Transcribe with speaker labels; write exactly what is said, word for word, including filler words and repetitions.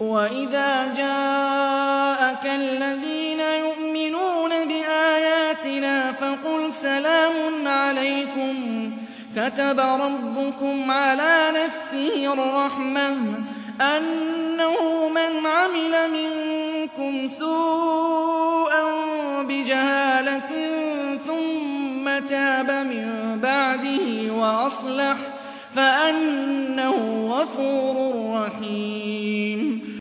Speaker 1: وَإِذَا جَاءَكَ الَّذِينَ يُؤْمِنُونَ بِآيَاتِنَا فَقُلْ سَلَامٌ عَلَيْكُمْ كَتَبَ رَبُّكُمْ عَلَىٰ نَفْسِهِ الرَّحْمَةَ أَنَّهُ مَنْ عَمِلَ مِنكُمْ سُوءًا بِجَهَالَةٍ ثُمَّ تَابَ مِن بَعْدِهِ وَأَصْلَحَ فَأَنَّهُ غَفُورٌ رَّحِيمٌ